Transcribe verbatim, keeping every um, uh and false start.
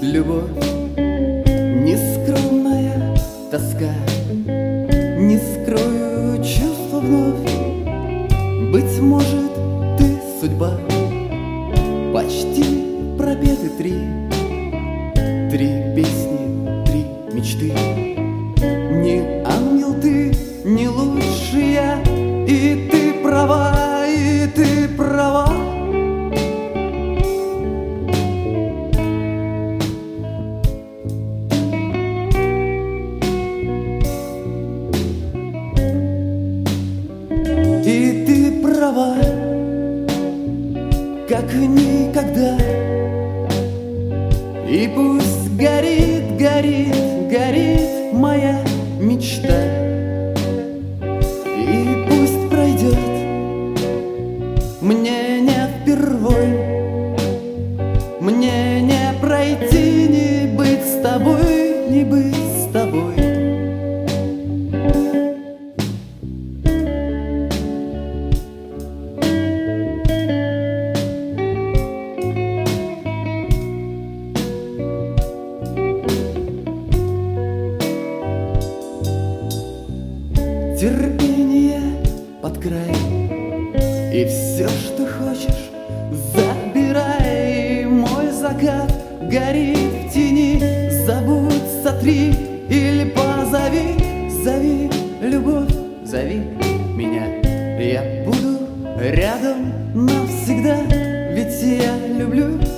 любовь, нескромная тоска. Не скрою чувства вновь. Быть может, ты судьба. Почти пропеты три, три песни, три мечты. Не ангел ты, не лучше я, и ты права, и ты права. И ты права, как никогда. И пусть горит, горит, горит моя мечта. И пусть пройдет, мне не впервой, мне не пройти, не быть с тобой, не быть с тобой. Терпение под край, и все, что хочешь, забирай. Мой закат горит в тени. Забудь, сотри или позови. Зови, любовь, зови меня. Я буду рядом навсегда, ведь я люблю